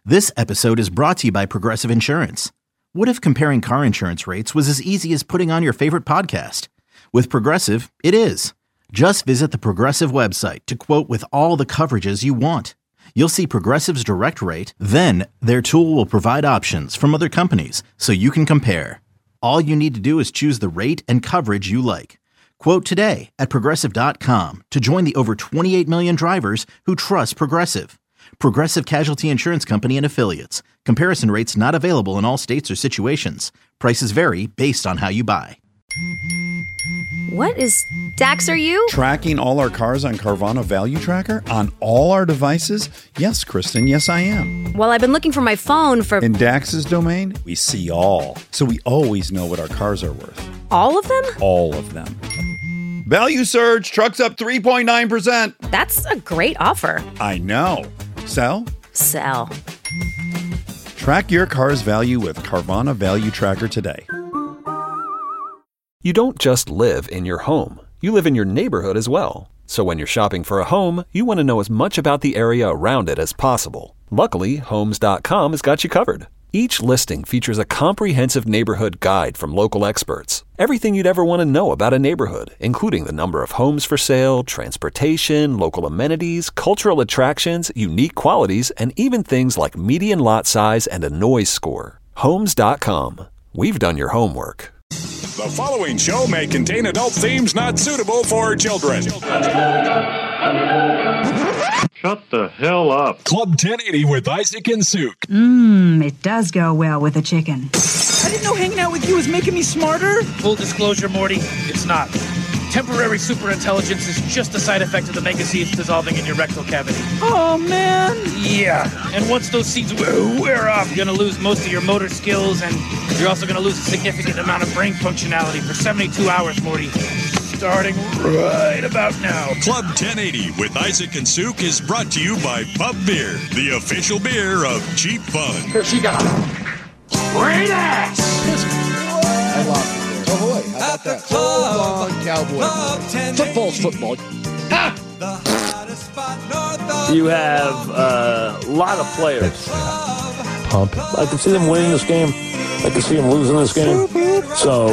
This episode is brought to you by Progressive Insurance. What if comparing car insurance rates was as easy as putting on your favorite podcast? With Progressive, it is. Just visit the Progressive website to quote with all the coverages you want. You'll see Progressive's direct rate, then their tool will provide options from other companies so you can compare. All you need to do is choose the rate and coverage you like. Quote today at Progressive.com to join the over 28 million drivers who trust Progressive. Progressive Casualty Insurance Company and Affiliates. Comparison rates not available in all states or situations. Prices vary based on how you buy. What is... Dax, are you? Tracking all our cars on Carvana Value Tracker on all our devices? Yes, Kristen, yes I am. Well, I've been looking for my phone for... In Dax's domain, we see all. So we always know what our cars are worth. All of them? All of them. Value surge, trucks up 3.9%. That's a great offer. I know. Sell? Sell. Track your car's value with Carvana Value Tracker today. You don't just live in your home. You live in your neighborhood as well. So when you're shopping for a home, you want to know as much about the area around it as possible. Luckily, Homes.com has got you covered. Each listing features a comprehensive neighborhood guide from local experts. Everything you'd ever want to know about a neighborhood, including the number of homes for sale, transportation, local amenities, cultural attractions, unique qualities, and even things like median lot size and a noise score. Homes.com. We've done your homework. The following show may contain adult themes not suitable for children. Shut the hell up. Club 1080 with Isaac and Suk. It does go well with a chicken. I didn't know hanging out with you was making me smarter. Full disclosure, Morty, it's not. Temporary superintelligence is just a side effect of the mega seeds dissolving in your rectal cavity. Oh, man. Yeah, and once those seeds wear off, you're going to lose most of your motor skills, and you're also going to lose a significant amount of brain functionality for 72 hours, Morty. Starting right about now. Club 1080 with Isaac and Suk is brought to you by Pub Beer, the official beer of cheap fun. Here she got great ass. I lost it there. Oh boy, how about that? Full-on cowboy. Football's football. You have a lot of players. Pump. I can see them winning this game. I can see them losing this game. So,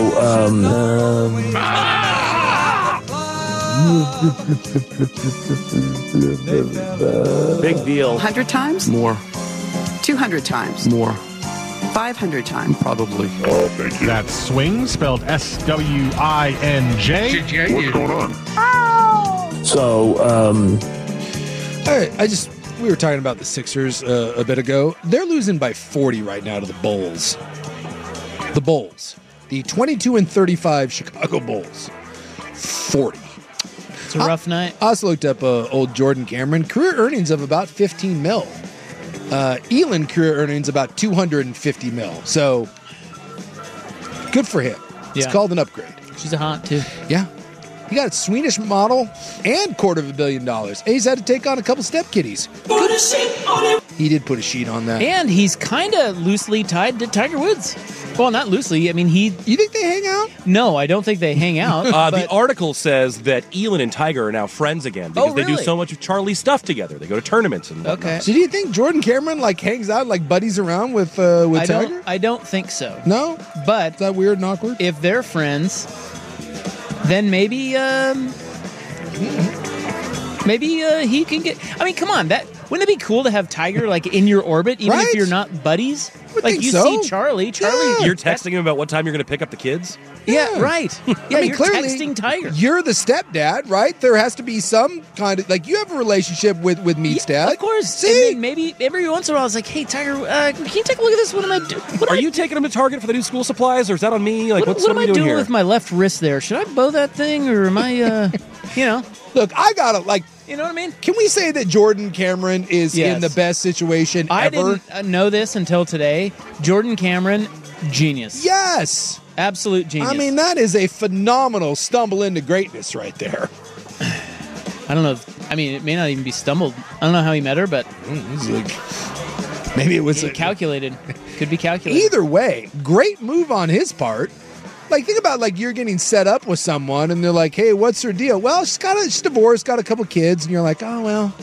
big deal. 100 times? More. 200 times? More. 500 times? Probably. Oh, thank you. That's swing, spelled S-W-I-N-J. What's going on? So, all right, we were talking about the Sixers a bit ago. They're losing by 40 right now to the Bulls. The Bulls. The 22-35 Chicago Bulls. 40. It's a rough night. I also looked up old Jordan Cameron. Career earnings of about 15 mil. Elon career earnings about 250 mil. So, good for him. It's called an upgrade. She's a hot, too. Yeah. He got a Swedish model and $250 million. And he's had to take on a couple step kiddies. Put a sheet on him. He did put a sheet on that. And he's kind of loosely tied to Tiger Woods. Well, not loosely. I mean, You think they hang out? No, I don't think they hang out. The article says that Elon and Tiger are now friends again because they do so much of Charlie's stuff together. They go to tournaments and whatnot. Okay. So do you think Jordan Cameron hangs out, buddies around with Tiger? I don't think so. No? But is that weird and awkward? If they're friends, then maybe he can get. I mean, come on, wouldn't it be cool to have Tiger in your orbit, even if you're not buddies? You see Charlie. You're texting him about what time you're going to pick up the kids? Yeah, right. Yeah, I mean, you're clearly, texting Tiger. You're the stepdad, right? There has to be some kind of you have a relationship with Meat's dad. Of course. See? And then maybe every once in a while, it's like, hey, Tiger, can you take a look at this? What am I doing? Are you taking him to Target for the new school supplies, or is that on me? What am I doing here? with my left wrist there? Should I bow that thing, or am I, Look, I gotta you know what I mean? Can we say that Jordan Cameron is in the best situation ever? I didn't know this until today. Jordan Cameron, genius. Yes. Absolute genius. I mean, that is a phenomenal stumble into greatness right there. I don't know. I mean, it may not even be stumbled. I don't know how he met her, but maybe it was calculated. Could be calculated. Either way, great move on his part. Think about you're getting set up with someone and they're like, hey, what's her deal? Well, she's divorced, got a couple kids, and you're like, oh, well,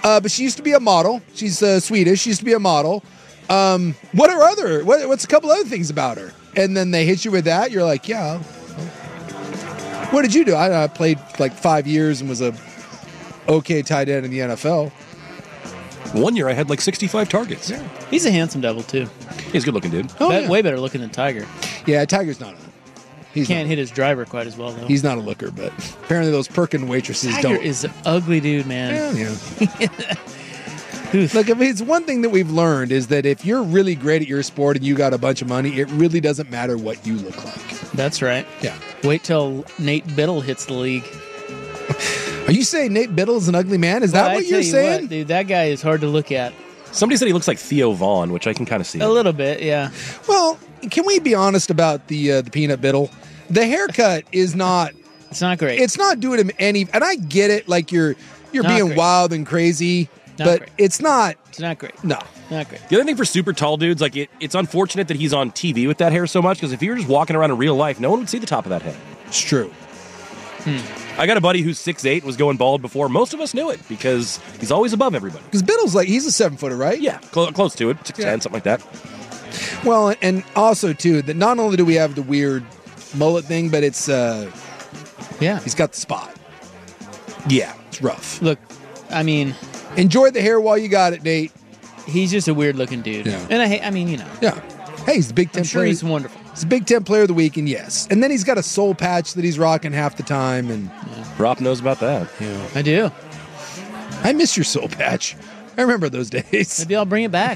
But she used to be a model. She's Swedish. She used to be a model. What's a couple other things about her? And then they hit you with that. You're like, yeah. What did you do? I played like 5 years and was a okay tight end in the NFL. 1 year I had like 65 targets. Yeah. He's a handsome devil, too. He's a good looking dude. Way better looking than Tiger. Yeah, Tiger's not He can't hit his driver quite as well, though. He's not a looker, but apparently those Perkin waitresses Tiger don't. is an ugly dude, man. Yeah. Look, if it's one thing that we've learned is that if you're really great at your sport and you got a bunch of money, it really doesn't matter what you look like. That's right. Yeah. Wait till Nate Biddle hits the league. Are you saying Nate Biddle is an ugly man? Is that what you're saying? Dude, that guy is hard to look at. Somebody said he looks like Theo Vaughn, which I can kind of see. A little bit, yeah. Well, can we be honest about the Peanut Biddle? The haircut is not. It's not great. It's not doing him any. And I get it, like you're being great. wild and crazy, Not but great. it's not. It's not great. No. Not great. The other thing for super tall dudes, like it's unfortunate that he's on TV with that hair so much, because if you were just walking around in real life, no one would see the top of that head. It's true. I got a buddy who's 6'8", was going bald before. Most of us knew it because he's always above everybody. Because Biddle's he's a 7-footer, right? Yeah, close to it, 6'10", something like that. Well, and also too that not only do we have the weird mullet thing, but it's he's got the spot. Yeah, it's rough. Look, I mean, enjoy the hair while you got it, Nate. He's just a weird looking dude. Yeah. And I mean, you know. Yeah. Hey, he's the Big Ten I'm sure player. he's wonderful. He's a Big Ten player of the week, and yes. And then he's got a soul patch that he's rocking half the time. And Rob knows about that. Yeah. I do. I miss your soul patch. I remember those days. Maybe I'll bring it back.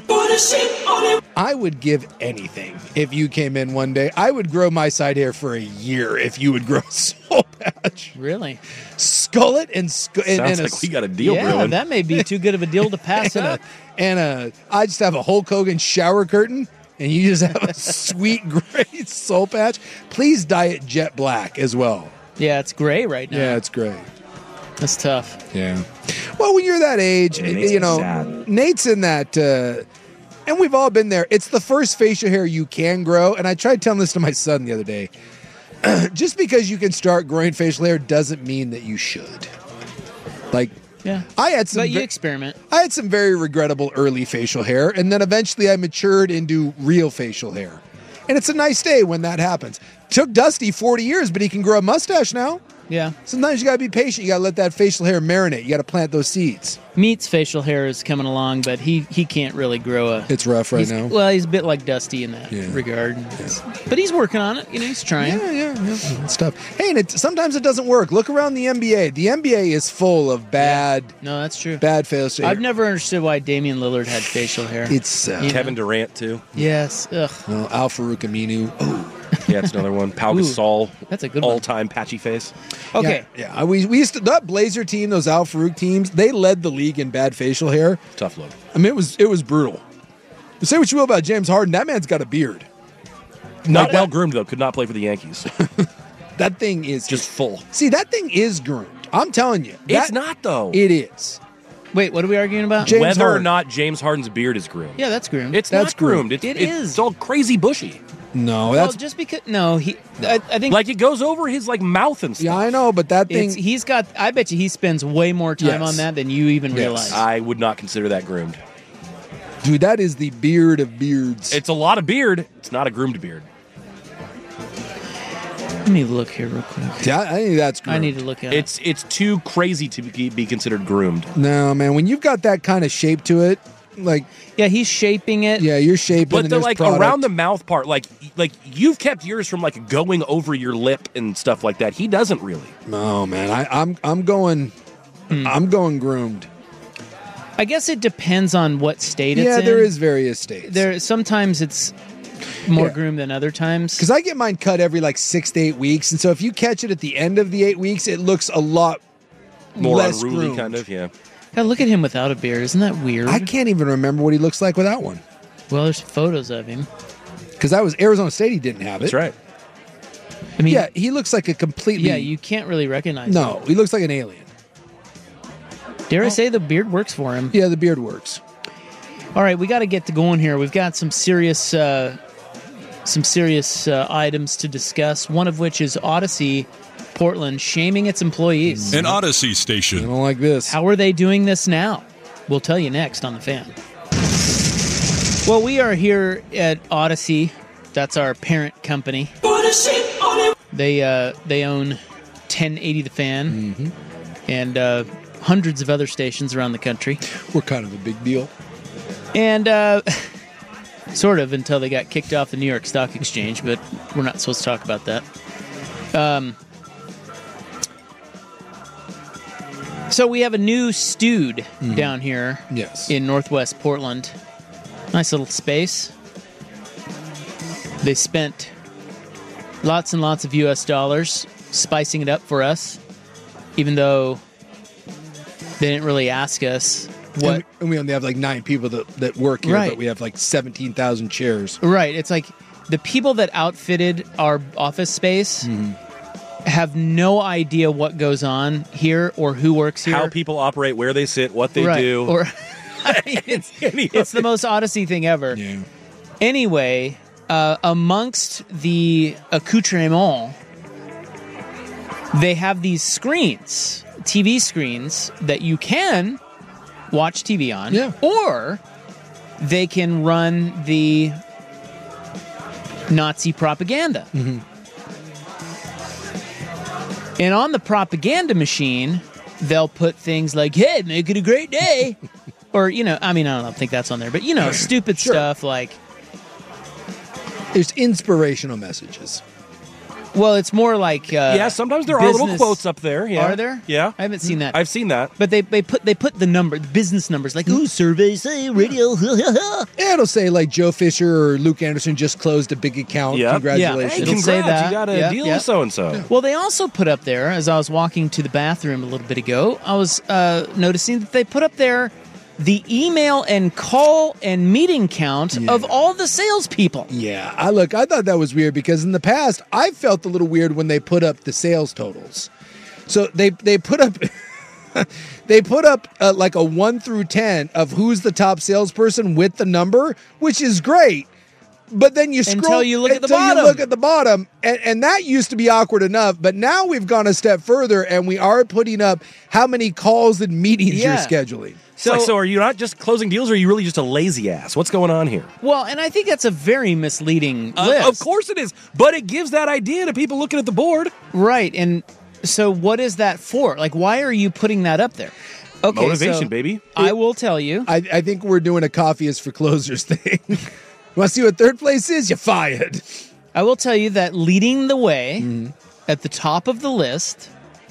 I would give anything if you came in one day. I would grow my side hair for a year if you would grow a soul patch. Really? Skull it and Sounds like we got a deal yeah, brewing. that may be too good of a deal to pass up. And I just have a Hulk Hogan shower curtain, and you just have a sweet gray soul patch. Please dye it jet black as well. Yeah, it's gray right now. Yeah, it's gray. That's tough. Yeah. Well, when you're that age, Nate's in that, and we've all been there. It's the first facial hair you can grow. And I tried telling this to my son the other day. Just because you can start growing facial hair doesn't mean that you should. Like, yeah, I had some. But you experiment. I had some very regrettable early facial hair, and then eventually I matured into real facial hair. And it's a nice day when that happens. Took Dusty 40 years, but he can grow a mustache now. Yeah. Sometimes you got to be patient. You got to let that facial hair marinate. You got to plant those seeds. Meat's facial hair is coming along, but he can't really grow a... It's rough right now. Well, he's a bit like Dusty in that regard. But he's working on it. He's trying. Yeah. It's tough. Hey, and sometimes it doesn't work. Look around the NBA. The NBA is full of bad... No, that's true. Bad facial hair. I've never understood why Damian Lillard had facial hair. It's... Kevin Durant, too. Yes. Ugh. Well, Al-Farouq Aminu. Oh. Yeah, it's another one. Pau Gasol. That's a good one. All-time patchy face. Okay. Yeah. We used to... That Blazer team, those Al-Farouq teams, they led the league in bad facial hair. Tough look. I mean, it was brutal. Say what you will about James Harden, that man's got a beard. Not well groomed, though. Could not play for the Yankees. That thing is... Just full. See, that thing is groomed. I'm telling you. It's not, though. It is. Wait, what are we arguing about? Whether or not James Harden's beard is groomed. Yeah, that's groomed. It's not groomed. It is. It's all crazy bushy. No, well, just because... No, I think... Like, it goes over his, mouth and stuff. Yeah, I know, but that thing... He's got... I bet you he spends way more time on that than you even realize. I would not consider that groomed. Dude, that is the beard of beards. It's a lot of beard. It's not a groomed beard. Let me look here real quick. Yeah, I think that's groomed. I need to look at it. It's too crazy to be considered groomed. No, man. When you've got that kind of shape to it, like... Yeah, he's shaping it. Yeah, you're shaping But and the, there's product. around the mouth part, like you've kept yours from, going over your lip and stuff like that. He doesn't really. No, man. I'm going... I'm going groomed. I guess it depends on what state it's in. Yeah, there is various states. Sometimes it's more groomed than other times. Because I get mine cut every 6 to 8 weeks, and so if you catch it at the end of the 8 weeks, it looks a lot more less unruly, groomed. kind of. Yeah. God, look at him without a beard. Isn't that weird? I can't even remember what he looks like without one. Well, there's photos of him. Because that was Arizona State. He didn't have it. That's right. I mean, yeah, he looks like a completely. Yeah, you can't really recognize him. No, he looks like an alien. Dare I say the beard works for him? Yeah, the beard works. All right, we got to get to going here. We've got some serious some serious items to discuss, one of which is Odyssey Portland shaming its employees. An Odyssey station. I don't like this. How are they doing this now? We'll tell you next on The Fan. Well, we are here at Odyssey. That's our parent company. They own 1080 The Fan and hundreds of other stations around the country. We're kind of a big deal. And sort of until they got kicked off the New York Stock Exchange, but we're not supposed to talk about that. So we have a new Stewed down here in Northwest Portland. Nice little space. They spent lots and lots of U.S. dollars spicing it up for us, even though they didn't really ask us what. And we only have like 9 people that work here, but we have like 17,000 chairs. Right. It's like the people that outfitted our office space have no idea what goes on here or who works here. How people operate, where they sit, what they do. Or, I mean, it's the most Odyssey thing ever. Yeah. Anyway, amongst the accoutrement, they have these screens, TV screens, that you can watch TV on, or they can run the Nazi propaganda. And on the propaganda machine, they'll put things like, hey, make it a great day. Or, I don't think that's on there, but, stupid stuff like... There's inspirational messages. Well, it's more like... sometimes there are little quotes up there. Yeah. Are there? Yeah. I haven't seen that. I've seen that. But they put the business numbers, like, ooh, surveys say radio. It'll say, like, Joe Fisher or Luke Anderson just closed a big account. Yep. Congratulations. Hey, it'll say that. You got a deal with so-and-so. Well, they also put up there, as I was walking to the bathroom a little bit ago, I was noticing that they put up there the email and call and meeting count of all the salespeople. Yeah, I thought that was weird because in the past, I felt a little weird when they put up the sales totals. So they put up they put up like a 1 through 10 of who's the top salesperson with the number, which is great. But then you scroll until you look at the bottom. You look at the bottom, and that used to be awkward enough. But now we've gone a step further, and we are putting up how many calls and meetings you're scheduling. So are you not just closing deals, or are you really just a lazy ass? What's going on here? Well, and I think that's a very misleading list. Of course it is, but it gives that idea to people looking at the board. Right, and so what is that for? Like, why are you putting that up there? Okay, motivation, baby. I will tell you. I think we're doing a coffee is for closers thing. You want to see what third place is? You're fired. I will tell you that leading the way at the top of the list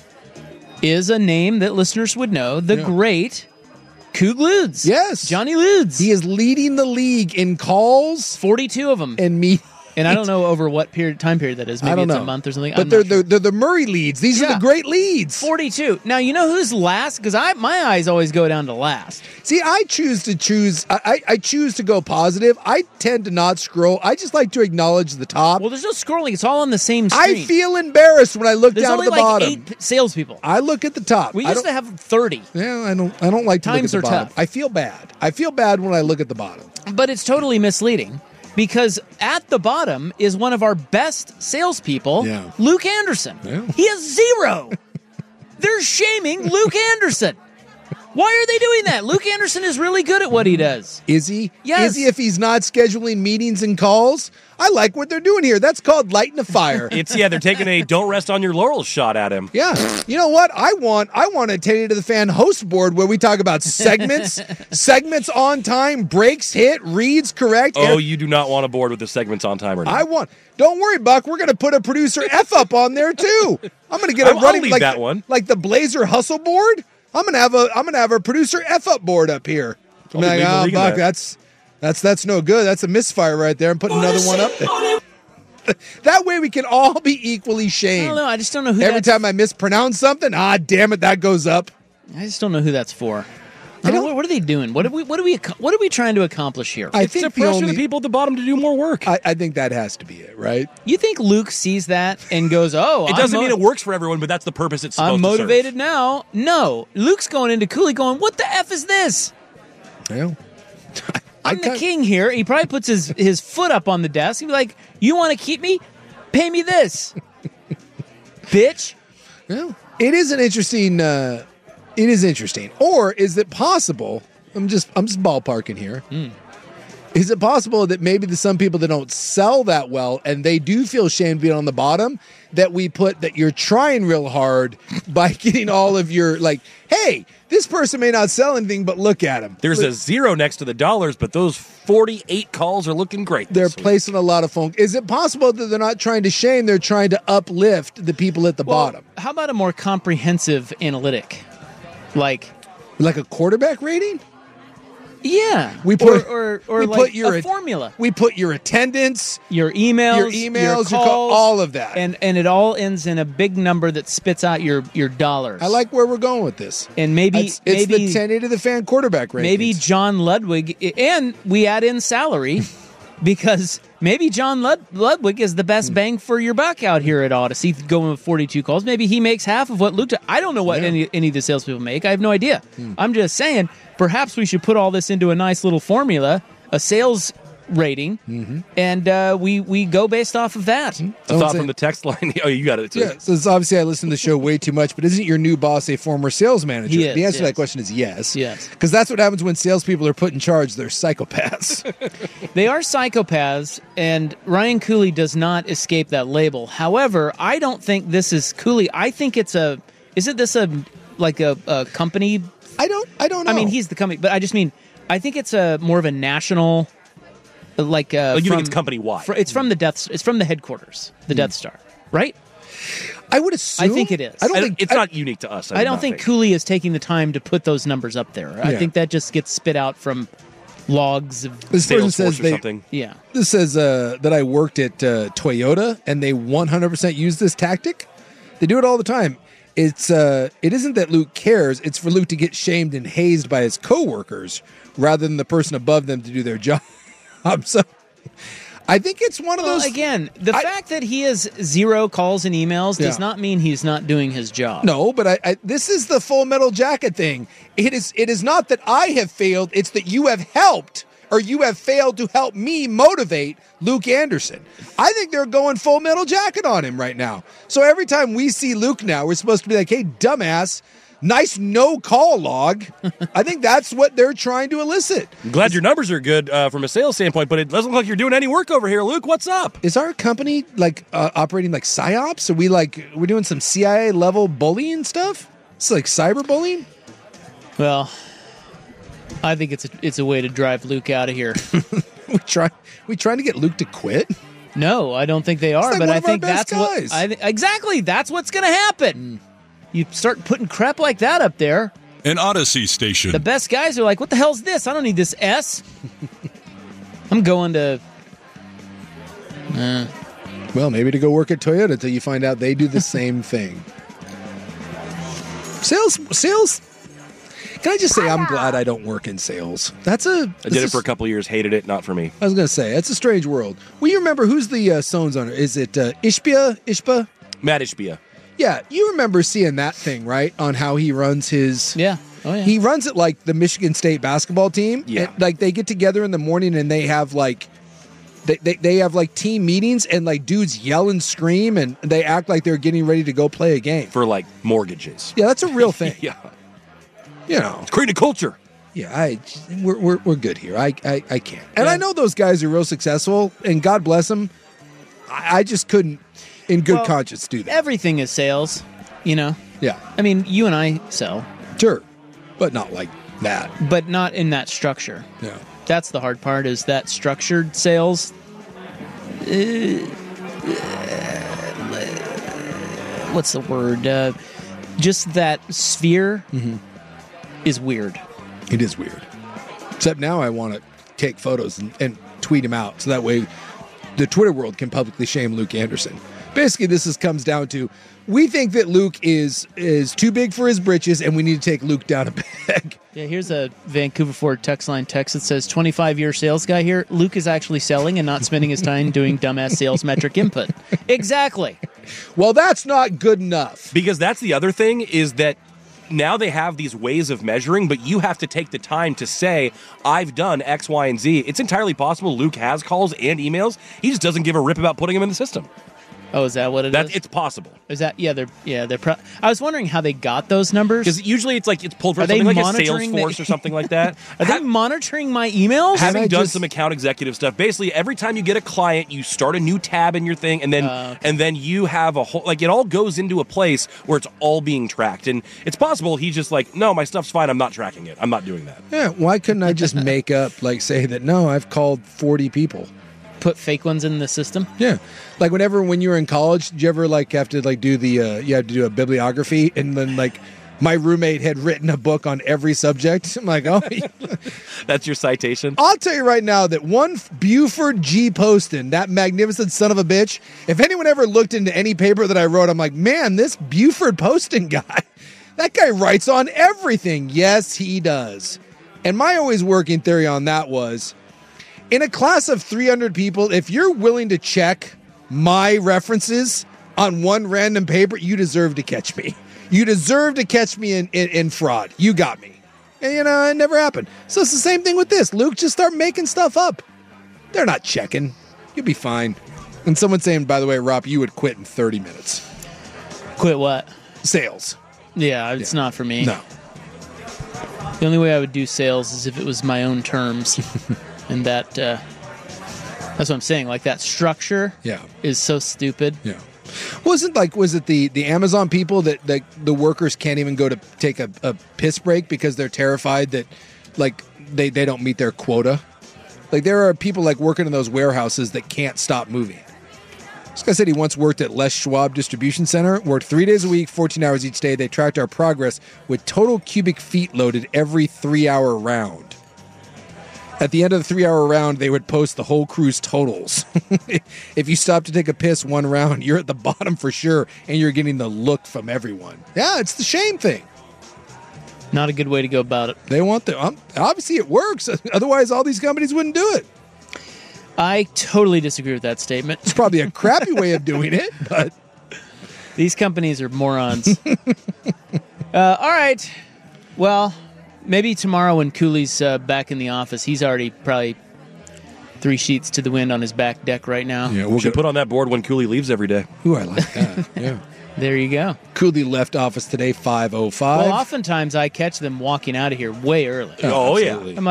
is a name that listeners would know, the great Coog Ludes. Yes. Johnny Ludes. He is leading the league in calls. 42 of them. And meetings. And I don't know over what time period that is. Maybe it's a month or something. But they're the Murray leads. These are the great leads. 42. Now, you know who's last? Because my eyes always go down to last. See, I choose to go positive. I tend to not scroll. I just like to acknowledge the top. Well, there's no scrolling. It's all on the same screen. I feel embarrassed when I look down at the bottom. There's only 8 salespeople. I look at the top. We used to have 30. Yeah, I don't like to look at the bottom. Times are tough. I feel bad. I feel bad when I look at the bottom. But it's totally misleading. Because at the bottom is one of our best salespeople, Luke Anderson. Yeah. He has 0. They're shaming Luke Anderson. Why are they doing that? Luke Anderson is really good at what he does. Is he? Yes. Is he if he's not scheduling meetings and calls? I like what they're doing here. That's called lighting a fire. They're taking a don't rest on your laurels shot at him. Yeah. You know what? I want a Teddy to the Fan host board where we talk about segments, segments on time, breaks hit, reads correct. Oh, you do not want a board with the segments on time or not. Don't worry, Buck. We're going to put a producer F up on there too. I'm going to get a running like that one. Like the Blazer hustle board. I'm gonna have a producer F up board up here. I'm like, Buck, that's no good. That's a misfire right there. I'm putting another one up there. That way we can all be equally shamed. I don't know. I just don't know who. Every time I mispronounce something, damn it, that goes up. I just don't know who that's for. What are they doing? What are we trying to accomplish here? It's to pressure the people at the bottom to do more work. I think that has to be it, right? You think Luke sees that and goes, "Oh, it doesn't mean it works for everyone, but that's the purpose it's supposed I'm motivated to serve. now." No, Luke's going into Cooley, going, "What the f is this?" Well, I'm the king here. He probably puts his foot up on the desk. He'd be like, you want to keep me? Pay me this. Bitch. Well, it is an interesting. It is interesting. Or is it possible? I'm just ballparking here. Is it possible that maybe there's some people that don't sell that well and they do feel shame being on the bottom, that we put that you're trying real hard by getting all of your, like, hey, this person may not sell anything, but look at him. There's a zero next to the dollars, but those 48 calls are looking great. They're placing a lot of phone. Is it possible that they're not trying to shame, they're trying to uplift the people at the bottom? How about a more comprehensive analytic? Like a quarterback rating? Yeah, we put or we like put your a formula. We put your attendance, your emails, your calls, all of that, and it all ends in a big number that spits out your dollars. I like where we're going with this, and maybe it's the 10A to the fan quarterback rating. Maybe John Ludwig, and we add in salary because maybe John Ludwig is the best bang for your buck out here at Odyssey, going with 42 calls. Maybe he makes half of what Luke. I don't know what any of the salespeople make. I have no idea. I'm just saying. Perhaps we should put all this into a nice little formula, a sales rating, and we go based off of that. A thought from the text line. Oh, you got it too. Yeah, so it's obviously I listen to the show way too much, but isn't your new boss a former sales manager? He is, the answer to that question is yes. Yes. Because that's what happens when salespeople are put in charge. They're psychopaths. They are psychopaths, and Ryan Cooley does not escape that label. However, I don't think this is Cooley. I think isn't this a company? I don't know. I mean, he's the company, but I just mean, I think it's a more of a national, you think it's company wide? It's from the It's from the headquarters, the Death Star, right? I would assume. I think it is. I don't think it's not unique to us. I don't think Cooley is taking the time to put those numbers up there. I think that just gets spit out from logs of this person says or something. Yeah. This says that I worked at Toyota and they 100% use this tactic. They do it all the time. It isn't that Luke cares. It's for Luke to get shamed and hazed by his coworkers rather than the person above them to do their job. So I think it's one of those. Again, the fact that he has 0 calls and emails does not mean he's not doing his job. No, but this is the Full Metal Jacket thing. It is not that I have failed. It's that you have helped or you have failed to help me motivate Luke Anderson. I think they're going Full Metal Jacket on him right now. So every time we see Luke now, we're supposed to be like, hey, dumbass, nice no-call log. I think that's what they're trying to elicit. I'm glad your numbers are good from a sales standpoint, but it doesn't look like you're doing any work over here, Luke. What's up? Is our company operating like PsyOps? Are we're doing some CIA-level bullying stuff? It's like cyberbullying? Well, I think it's a way to drive Luke out of here. We trying to get Luke to quit? No, I don't think they are. Like but one I of our think best that's guys. exactly that's what's going to happen. You start putting crap like that up there. An Odyssey station. The best guys are like, "What the hell's this? I don't need this S." I'm going to. Well, maybe to go work at Toyota until you find out they do the same thing. Sales. Can I just say I'm glad I don't work in sales? I did it for a couple of years, hated it, not for me. I was going to say, it's a strange world. Well, you remember who's the Sones owner? Is it Ishbia? Matt Ishbia. Yeah, you remember seeing that thing, right? On how he runs his... Yeah. Oh, yeah. He runs it like the Michigan State basketball team. Yeah. And, like, they get together in the morning and they have, like... They have, like, team meetings and, like, dudes yell and scream and they act like they're getting ready to go play a game. For, like, mortgages. Yeah, that's a real thing. Yeah. You know, it's creating a culture. Yeah, we're good here. I can't, and I know those guys are real successful, and God bless them. I just couldn't, in good conscience, do that. Everything is sales, you know. Yeah, I mean, you and I sell, sure, but not like that. But not in that structure. Yeah, that's the hard part. Is that structured sales? What's the word? Just that sphere. Is weird. It is weird. Except now I want to take photos and tweet him out so that way the Twitter world can publicly shame Luke Anderson. Basically, this comes down to we think that Luke is too big for his britches and we need to take Luke down a peg. Yeah, here's a Vancouver Ford text line text that says 25-year sales guy here. Luke is actually selling and not spending his time doing dumbass sales metric input. Exactly. Well, that's not good enough. Because that's the other thing is that now they have these ways of measuring, but you have to take the time to say, I've done X, Y, and Z. It's entirely possible Luke has calls and emails. He just doesn't give a rip about putting them in the system. Oh, is that what it is? It's possible. Is that they're I was wondering how they got those numbers, because usually it's pulled from something like a Salesforce or something like that. Are they monitoring my emails? Having done some account executive stuff, basically every time you get a client, you start a new tab in your thing, and then you have a whole it all goes into a place where it's all being tracked. And it's possible he's just no, my stuff's fine. I'm not tracking it. I'm not doing that. Yeah, why couldn't I just make up say that? No, I've called 40 people. Put fake ones in the system. Yeah, when you were in college, did you ever have to do the you had to do a bibliography, and then my roommate had written a book on every subject. I'm oh, that's your citation. I'll tell you right now that one Buford G. Poston, that magnificent son of a bitch. If anyone ever looked into any paper that I wrote, I'm man, this Buford Poston guy, that guy writes on everything. Yes, he does. And my always working theory on that was, in a class of 300 people, if you're willing to check my references on one random paper, you deserve to catch me. You deserve to catch me in fraud. You got me. And, it never happened. So it's the same thing with this. Luke, just start making stuff up. They're not checking. You'll be fine. And someone saying, by the way, Rob, you would quit in 30 minutes. Quit what? Sales. Yeah, it's not for me. No. The only way I would do sales is if it was my own terms. And that's what I'm saying. That structure is so stupid. Yeah. Was it the Amazon people that the workers can't even go to take a piss break because they're terrified that they don't meet their quota? There are people working in those warehouses that can't stop moving. This guy said he once worked at Les Schwab Distribution Center, worked 3 days a week, 14 hours each day. They tracked our progress with total cubic feet loaded every 3-hour round. At the end of the 3-hour round, they would post the whole crew's totals. If you stop to take a piss one round, you're at the bottom for sure, and you're getting the look from everyone. Yeah, it's the shame thing. Not a good way to go about it. They want obviously it works. Otherwise, all these companies wouldn't do it. I totally disagree with that statement. It's probably a crappy way of doing it, but these companies are morons. All right. Well, maybe tomorrow when Cooley's back in the office, he's already probably 3 sheets to the wind on his back deck right now. Yeah, we should put on that board when Cooley leaves every day. Ooh, I like that. Yeah. There you go. Cooley left office today, 5:05. Well, oftentimes I catch them walking out of here way early. Oh yeah. I'm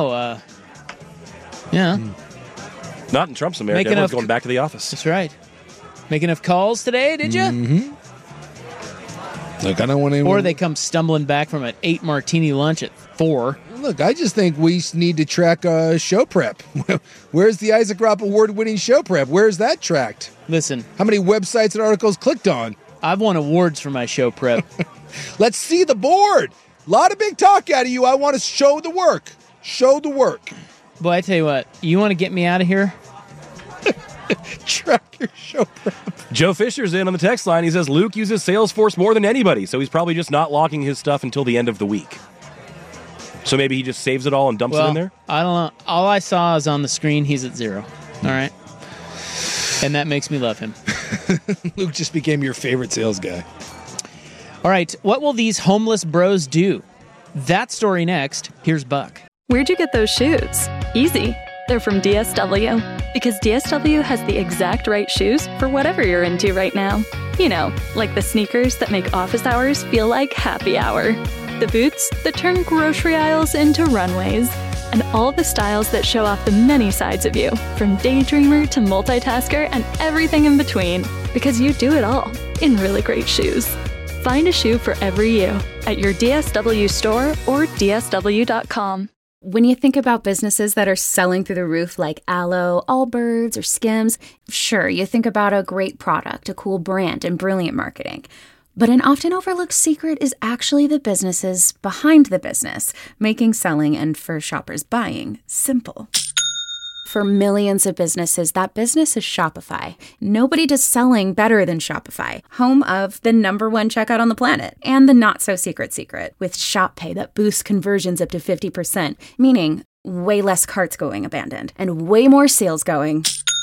yeah. Not in Trump's America. Everyone's going back to the office. That's right. Make enough calls today, did you? Mm-hmm. I don't want anyone. Or they come stumbling back from an 8 martini lunch at 4. Look, I just think we need to track show prep. Where's the Isaac Ropp award-winning show prep? Where's that tracked? Listen. How many websites and articles clicked on? I've won awards for my show prep. Let's see the board. A lot of big talk out of you. I want to show the work. Show the work. Boy, I tell you what. You want to get me out of here? Track your show prep. Joe Fisher's in on the text line. He says Luke uses Salesforce more than anybody, so he's probably just not logging his stuff until the end of the week. So maybe he just saves it all and dumps it in there? I don't know. All I saw is on the screen, he's at 0. All right? And that makes me love him. Luke just became your favorite sales guy. All right. What will these homeless bros do? That story next. Here's Buck. Where'd you get those shoes? Easy. They're from DSW. Because DSW has the exact right shoes for whatever you're into right now. You know, like the sneakers that make office hours feel like happy hour. The boots that turn grocery aisles into runways. And all the styles that show off the many sides of you, from daydreamer to multitasker and everything in between. Because you do it all in really great shoes. Find a shoe for every you at your DSW store or DSW.com. When you think about businesses that are selling through the roof like Aloe, Allbirds, or Skims, sure, you think about a great product, a cool brand, and brilliant marketing. But an often overlooked secret is actually the businesses behind the business, making selling and for shoppers buying simple. For millions of businesses, that business is Shopify. Nobody does selling better than Shopify, home of the #1 checkout on the planet and the not-so-secret secret with Shop Pay that boosts conversions up to 50%, meaning way less carts going abandoned and way more sales going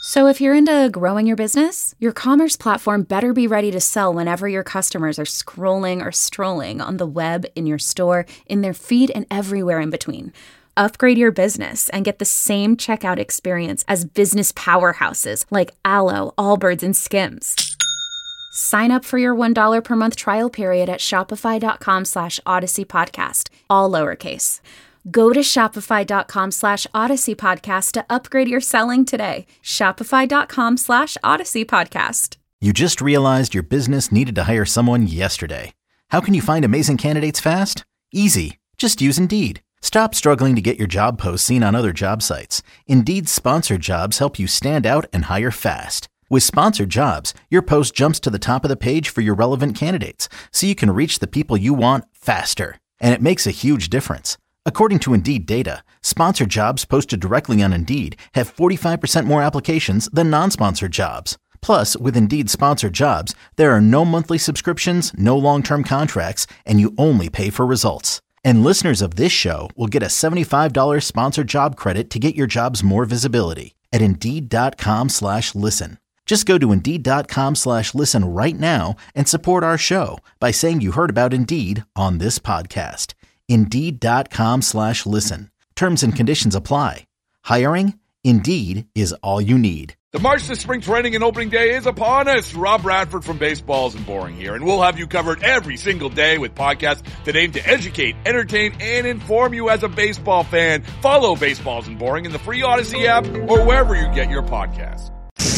So if you're into growing your business, your commerce platform better be ready to sell whenever your customers are scrolling or strolling on the web, in your store, in their feed, and everywhere in between. Upgrade your business and get the same checkout experience as business powerhouses like Alo, Allbirds, and Skims. Sign up for your $1 per month trial period at shopify.com/Odyssey Podcast, all lowercase. Go to shopify.com/Odyssey Podcast to upgrade your selling today. Shopify.com/Odyssey Podcast. You just realized your business needed to hire someone yesterday. How can you find amazing candidates fast? Easy. Just use Indeed. Stop struggling to get your job posts seen on other job sites. Indeed's sponsored jobs help you stand out and hire fast. With sponsored jobs, your post jumps to the top of the page for your relevant candidates, so you can reach the people you want faster. And it makes a huge difference. According to Indeed data, sponsored jobs posted directly on Indeed have 45% more applications than non-sponsored jobs. Plus, with Indeed sponsored jobs, there are no monthly subscriptions, no long-term contracts, and you only pay for results. And listeners of this show will get a $75 sponsored job credit to get your jobs more visibility at Indeed.com/listen. Just go to Indeed.com/listen right now and support our show by saying you heard about Indeed on this podcast. Indeed.com/listen. Terms and conditions apply. Hiring? Indeed is all you need. The march to spring training and opening day is upon us. Rob Bradford from Baseballs and Boring here, and we'll have you covered every single day with podcasts that aim to educate, entertain, and inform you as a baseball fan. Follow Baseballs and Boring in the free Odyssey app or wherever you get your podcasts.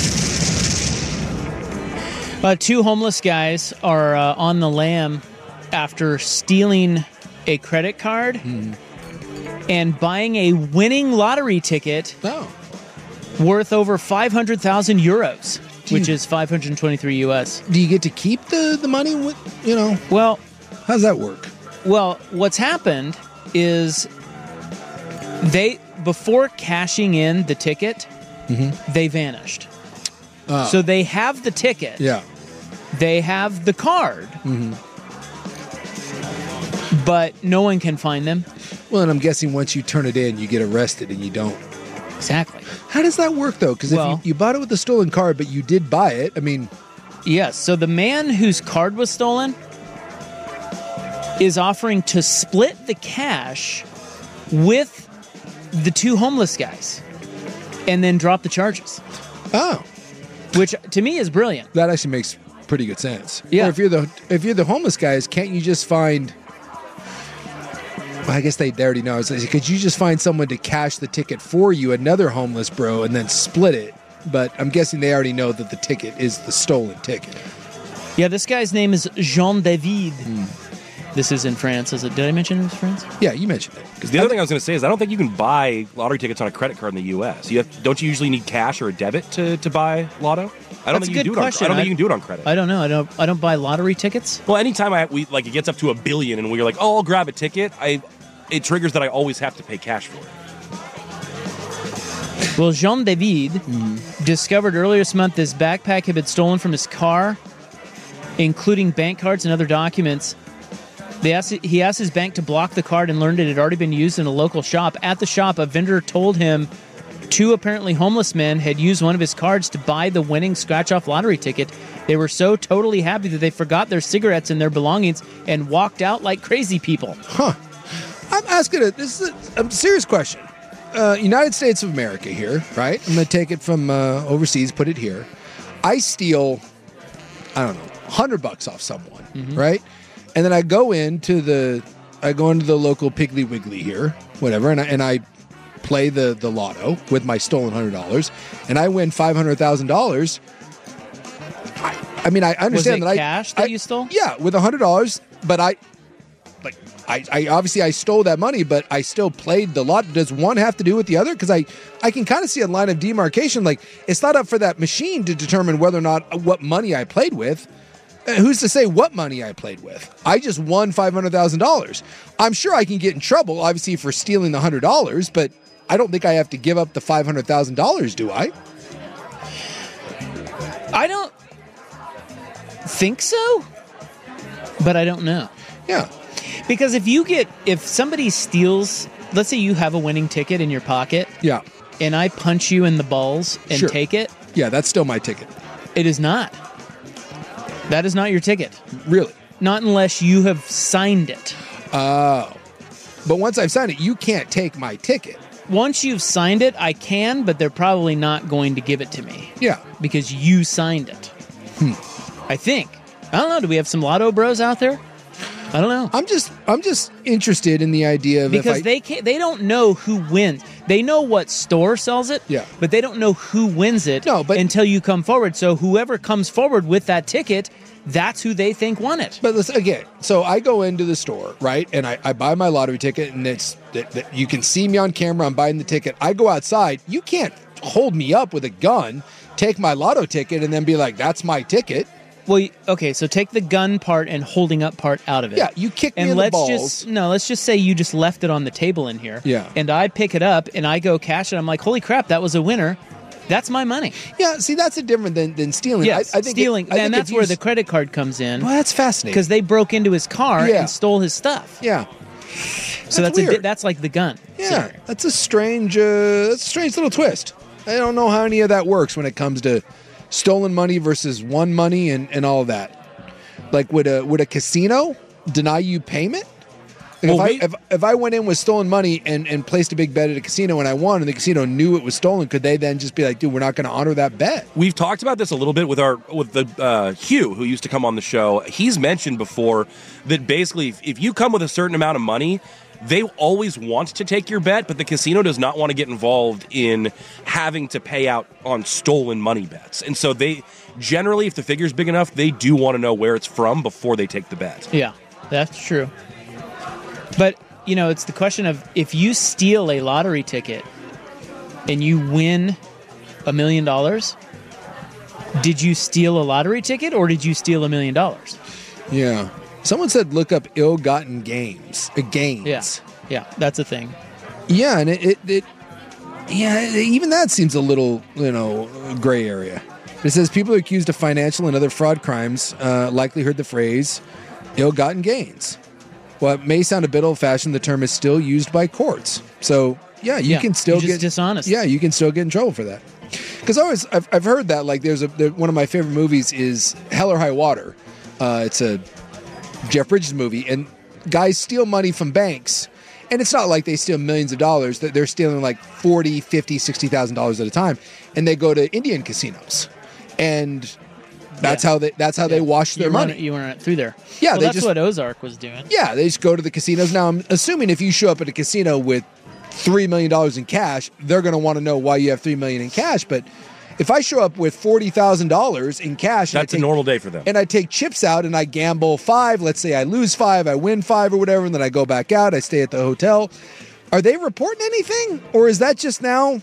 Two homeless guys are on the lam after stealing a credit card and buying a winning lottery ticket worth over 500,000 euros, which is 523 US. Do you get to keep the money? Well, how does that work? Well, what's happened is before cashing in the ticket, they vanished. So they have the ticket. Yeah. They have the card. But no one can find them. Well, and I'm guessing once you turn it in, you get arrested and you don't. Exactly. How does that work, though? Because if you bought it with a stolen card, but you did buy it, I mean... Yes, so the man whose card was stolen is offering to split the cash with the two homeless guys and then drop the charges. Oh. Which, to me, is brilliant. That actually makes pretty good sense. Yeah. Or if you're the homeless guys, can't you just find... Well, I guess they already know. Could you just find someone to cash the ticket for you, another homeless bro, and then split it? But I'm guessing they already know that the ticket is the stolen ticket. Yeah, this guy's name is Jean David. This is in France. Did I mention it was France? Yeah, you mentioned it. Because the other thing I was going to say is I don't think you can buy lottery tickets on a credit card in the U.S. Don't you usually need cash or a debit to buy Lotto? I don't think you can do it on credit. I don't know. I don't buy lottery tickets. Well, anytime it gets up to $1 billion and we're like, oh, I'll grab a ticket, it triggers that I always have to pay cash for it. Well, Jean David discovered earlier this month this backpack had been stolen from his car, including bank cards and other documents. He asked his bank to block the card and learned it had already been used in a local shop. At the shop, a vendor told him two apparently homeless men had used one of his cards to buy the winning scratch-off lottery ticket. They were so totally happy that they forgot their cigarettes and their belongings and walked out like crazy people. Huh. I'm asking this is a serious question. United States of America here, right? I'm going to take it from overseas, put it here. I steal, I don't know, $100 off someone, right? And then I go into the local Piggly Wiggly here, whatever, and I play the lotto with my stolen $100, and I win $500,000. I mean, I understand that cash that you stole? Yeah, with $100, but I obviously I stole that money, but I still played the lot. Does one have to do with the other? Because I can kind of see a line of demarcation. Like, it's not up for that machine to determine whether or not what money I played with. Who's to say what money I played with? I just won $500,000. I'm sure I can get in trouble, obviously, for stealing the $100, but I don't think I have to give up the $500,000, do I? I don't think so, but I don't know. Yeah. Because if somebody steals, let's say you have a winning ticket in your pocket. Yeah. And I punch you in the balls and take it. Yeah, that's still my ticket. It is not. That is not your ticket. Really? Not unless you have signed it. Oh. But once I've signed it, you can't take my ticket. Once you've signed it, I can, but they're probably not going to give it to me. Yeah. Because you signed it. I think. I don't know. Do we have some lotto bros out there? I don't know. I'm just interested in the idea of because they don't know who wins. They know what store sells it, yeah, but they don't know who wins it until you come forward. So whoever comes forward with that ticket, that's who they think won it. But listen, again, so I go into the store, right, and I buy my lottery ticket, and you can see me on camera. I'm buying the ticket. I go outside. You can't hold me up with a gun, take my lotto ticket, and then be like, "That's my ticket." Well, okay, so take the gun part and holding up part out of it. Yeah, you kick me in the balls. Let's just say you just left it on the table in here. Yeah. And I pick it up and I go cash it. I'm like, holy crap, that was a winner. That's my money. Yeah, see, that's different than stealing. Yes, I think stealing. And that's where the credit card comes in. Well, that's fascinating. Because they broke into his car and stole his stuff. Yeah. So that's like the gun. Yeah, that's a strange little twist. I don't know how any of that works when it comes to stolen money versus won money and all of that. Like, would a casino deny you payment? If I went in with stolen money and placed a big bet at a casino and I won and the casino knew it was stolen, could they then just be like, dude, we're not going to honor that bet? We've talked about this a little bit with the Hugh, who used to come on the show. He's mentioned before that basically if you come with a certain amount of money, they always want to take your bet, but the casino does not want to get involved in having to pay out on stolen money bets. And so they generally, if the figure's big enough, they do want to know where it's from before they take the bet. Yeah, that's true. But, it's the question of if you steal a lottery ticket and you win $1 million, did you steal a lottery ticket or did you steal $1 million? Yeah. Someone said look up ill-gotten gains. Yeah, that's a thing. Yeah, and even that seems a little, gray area. It says people accused of financial and other fraud crimes likely heard the phrase ill-gotten gains. While it may sound a bit old-fashioned, the term is still used by courts. So, you can still get dishonest. Yeah, you can still get in trouble for that. Because I've heard that, like, one of my favorite movies is Hell or High Water. It's a Jeff Bridges movie, and guys steal money from banks, and it's not like they steal millions of dollars. They're stealing like $40,000, $50,000, $60,000 at a time, and they go to Indian casinos, and that's how they wash their money. You run it through there. Yeah, that's what Ozark was doing. Yeah, they just go to the casinos. Now, I'm assuming if you show up at a casino with $3 million in cash, they're going to want to know why you have $3 million in cash, but if I show up with $40,000 in cash, that's a normal day for them. And I take chips out and I gamble 5. Let's say I lose 5, I win 5 or whatever, and then I go back out. I stay at the hotel. Are they reporting anything, or is that just now?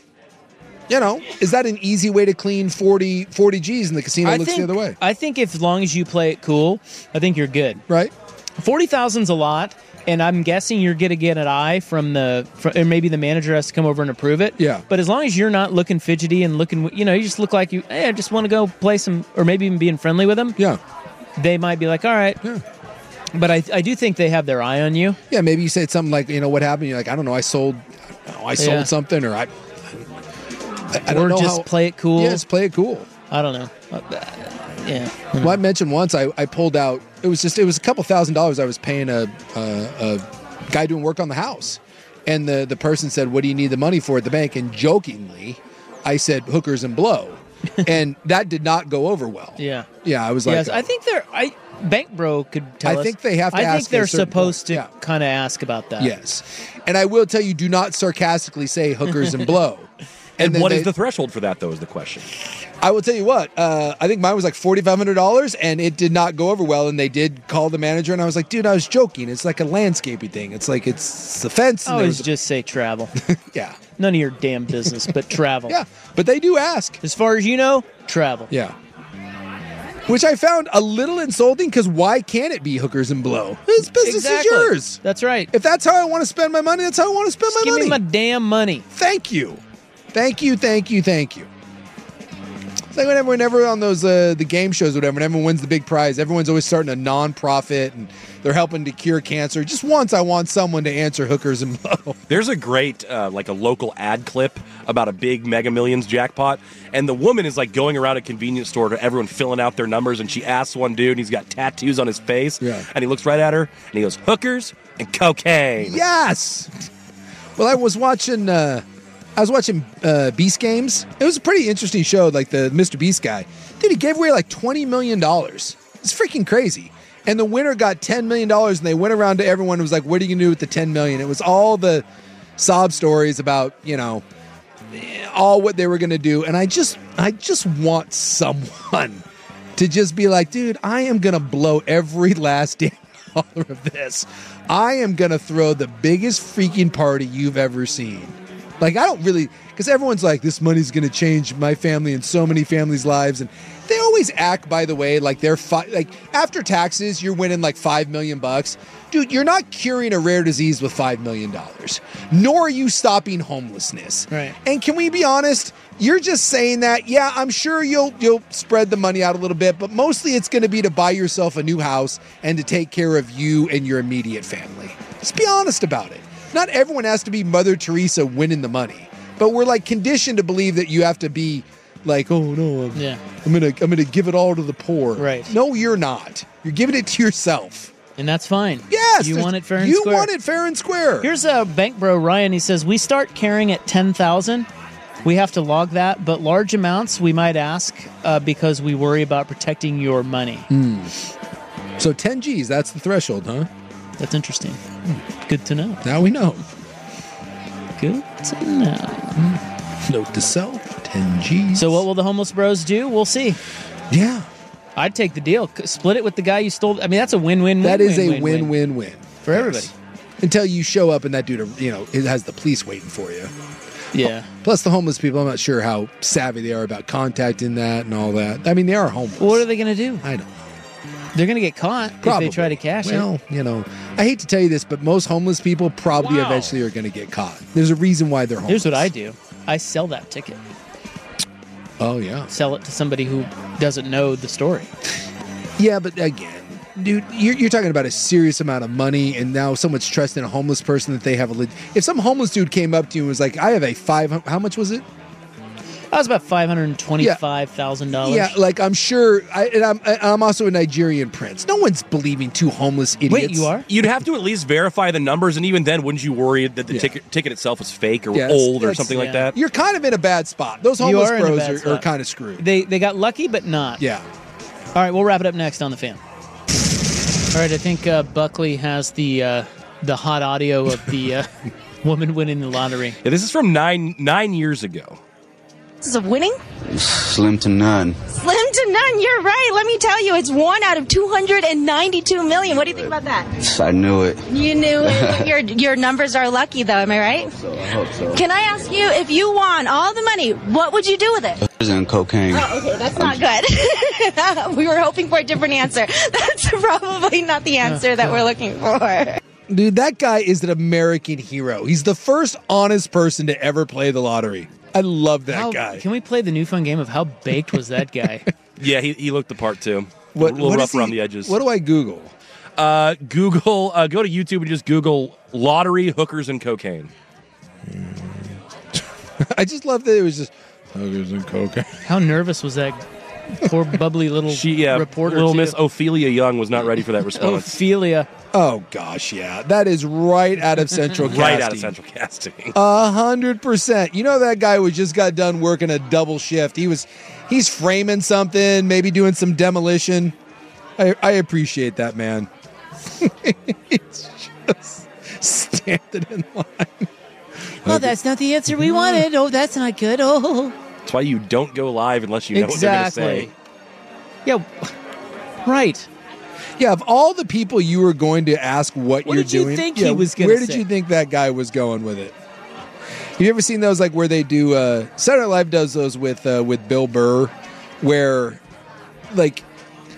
Is that an easy way to clean 40 G's and the casino looks the other way? I think as long as you play it cool, I think you're good. Right. 40,000's a lot. And I'm guessing you're going to get an eye from or maybe the manager has to come over and approve it. Yeah. But as long as you're not looking fidgety and looking, you just look like I just want to go play some, or maybe even being friendly with them. Yeah. They might be like, all right. Yeah. But I do think they have their eye on you. Yeah. Maybe you say something like, what happened? You're like, I don't know. I sold something, or I don't know. Just play it cool. Yeah, just play it cool. I don't know. Yeah. Well, I mentioned once I pulled out. It was a couple $1,000s I was paying a guy doing work on the house, and the person said, "What do you need the money for at the bank?" And jokingly, I said, "Hookers and blow," and that did not go over well. Yeah. Yeah, I was like, yes, I think Bank Bro could tell us. I think they have to. I think they're supposed to kind of ask about that. Yes, and I will tell you, do not sarcastically say hookers and blow. And what is the threshold for that, though, is the question. I will tell you what. I think mine was like $4,500, and it did not go over well. And they did call the manager, and I was like, dude, I was joking. It's like a landscaping thing. It's like it's the fence. I always just say travel. Yeah. None of your damn business, but travel. Yeah, but they do ask. As far as you know, travel. Yeah. Which I found a little insulting, because why can't it be hookers and blow? This business is yours. That's right. If that's how I want to spend my money, that's how I want to spend my money. Give me my damn money. Thank you. Thank you, thank you, thank you. It's like whenever on those the game shows or whatever, when everyone wins the big prize, everyone's always starting a non-profit and they're helping to cure cancer. Just once I want someone to answer hookers and blow. There's a great like a local ad clip about a big Mega Millions jackpot, and the woman is like going around a convenience store to everyone filling out their numbers, and she asks one dude, and he's got tattoos on his face, and he looks right at her, and he goes, hookers and cocaine. Yes! Well, I was watching Beast Games. It was a pretty interesting show, like the Mr. Beast guy. Dude, he gave away like $20 million. It's freaking crazy. And the winner got $10 million, and they went around to everyone and was like, what are you going to do with the $10 million? It was all the sob stories about, all what they were going to do. And I just want someone to just be like, dude, I am going to blow every last damn dollar of this. I am going to throw the biggest freaking party you've ever seen. Like, I don't really, because everyone's like, this money's going to change my family and so many families' lives. And they always act, by the way, like they're, like, after taxes, you're winning like $5 million. Dude, you're not curing a rare disease with $5 million, nor are you stopping homelessness. Right. And can we be honest? You're just saying that, yeah, I'm sure you'll spread the money out a little bit, but mostly it's going to be to buy yourself a new house and to take care of you and your immediate family. Just be honest about it. Not everyone has to be Mother Teresa winning the money, but we're like conditioned to believe that you have to be like, oh no, I'm gonna give it all to the poor. Right. No, you're not. You're giving it to yourself. And that's fine. Yes. You want it fair and square. You want it fair and square. Here's a bank bro, Ryan. He says, we start carrying at 10,000. We have to log that, but large amounts we might ask because we worry about protecting your money. So 10 G's, that's the threshold, huh? That's interesting. Good to know. Now we know. Good to know. Note to self, 10 G's. So what will the homeless bros do? We'll see. Yeah. I'd take the deal. Split it with the guy you stole. I mean, that's a win-win-win. That is a win-win-win. For everybody. Until you show up and that dude, it has the police waiting for you. Yeah. Plus the homeless people, I'm not sure how savvy they are about contacting that and all that. I mean, they are homeless. What are they going to do? I don't know. They're going to get caught Probably. if they try to cash it. Well, I hate to tell you this, but most homeless people probably eventually are going to get caught. There's a reason why they're homeless. Here's what I do. I sell that ticket. Oh, yeah. Sell it to somebody who doesn't know the story. Yeah, but again, dude, you're talking about a serious amount of money, and now someone's trusting a homeless person that they have if some homeless dude came up to you and was like, I have a how much was it? That was about $525,000. Yeah, like I'm sure, I'm also a Nigerian prince. No one's believing two homeless idiots. Wait, you are? You'd have to at least verify the numbers, and even then, wouldn't you worry that the ticket itself was fake or old or something like that? You're kind of in a bad spot. Those homeless bros are kind of screwed. They got lucky, but not. Yeah. All right, we'll wrap it up next on The Fan. All right, I think Buckley has the hot audio of the woman winning the lottery. Yeah, this is from nine years ago. This is a winning? Slim to none. Slim to none, you're right. Let me tell you, it's 1 out of 292 million. What do you think about that? I knew it. You knew it. Your numbers are lucky, though. Am I right? I hope so. Can I ask you, if you won all the money, what would you do with it? And cocaine. Oh, okay, that's not good. We were hoping for a different answer. That's probably not the answer that we're looking for. Dude, that guy is an American hero. He's the first honest person to ever play the lottery. I love that guy. Can we play the new fun game of how baked was that guy? Yeah, he looked the part too. A What little rough is he- around the edges. What do I Google? Go to YouTube and just Google lottery, hookers, and cocaine. I just love that it was just hookers and cocaine. How nervous was that poor bubbly little reporter? Little too? Miss Ophelia Young was not ready for that response. Ophelia. Oh gosh, yeah, that is right out of Central Casting. Right out of Central Casting. 100%. You know that guy who just got done working a double shift. He's framing something, maybe doing some demolition. I appreciate that, man. It's just standing in line. Oh, that's not the answer we wanted. Oh, that's not good. Oh, That's why you don't go live unless you know what they're going to say. Yeah, right. Yeah, of all the people you were going to ask what you're did you doing, think he was gonna where did say? you think that guy was going with it? Have you ever seen those like where they do Saturday Night Live does those with Bill Burr, where like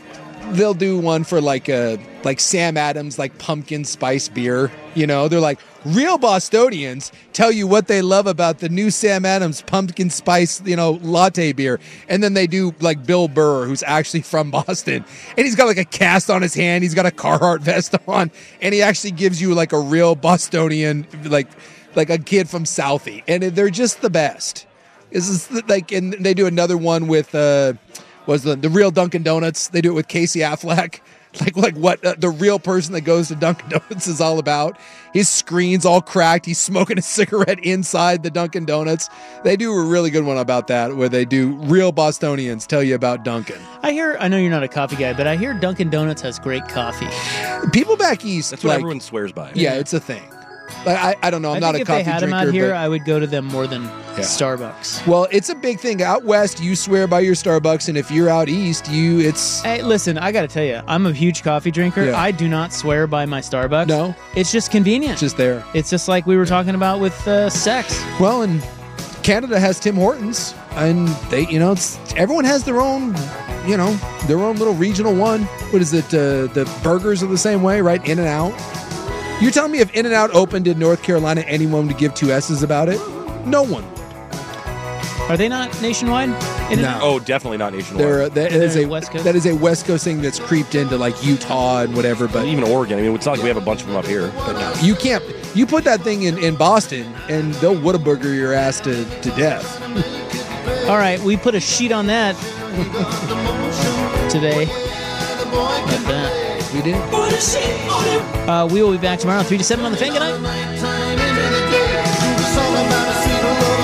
they'll do one for like Sam Adams, like pumpkin spice beer. They're like, real Bostonians tell you what they love about the new Sam Adams pumpkin spice, latte beer. And then they do like Bill Burr, who's actually from Boston. And he's got like a cast on his hand. He's got a Carhartt vest on. And he actually gives you like a real Bostonian, like a kid from Southie. And they're just the best. This is like, and they do another one with, the real Dunkin' Donuts. They do it with Casey Affleck. Like what the real person that goes to Dunkin' Donuts is all about. His screen's all cracked. He's smoking a cigarette inside the Dunkin' Donuts. They do a really good one about that, where they do real Bostonians tell you about Dunkin'. I know you're not a coffee guy, but I hear Dunkin' Donuts has great coffee. People back east, that's what everyone swears by. Yeah, it's a thing. I don't know. I'm not a coffee drinker. If they had them out here, but I would go to them more than Starbucks. Well, it's a big thing. Out west, you swear by your Starbucks, and if you're out east, it's... Hey, listen, I got to tell you, I'm a huge coffee drinker. Yeah. I do not swear by my Starbucks. No? It's just convenient. It's just there. It's just like we were talking about with sex. Well, and Canada has Tim Hortons, and they, everyone has their own... their own little regional one. What is it? The burgers are the same way, right? In-N-Out. You're telling me if In-N-Out opened in North Carolina, anyone would give two S's about it? No one would. Are they not nationwide? No. Oh, definitely not nationwide. That is a West Coast thing that's creeped into like Utah and whatever. But even Oregon. I mean, it's not like we have a bunch of them up here. But no, you can't. You put that thing in Boston, and they'll Whataburger your ass to death. All right, we put a sheet on that today. Like that. We did. We will be back tomorrow, 3 to 7 on the Fan. Good night.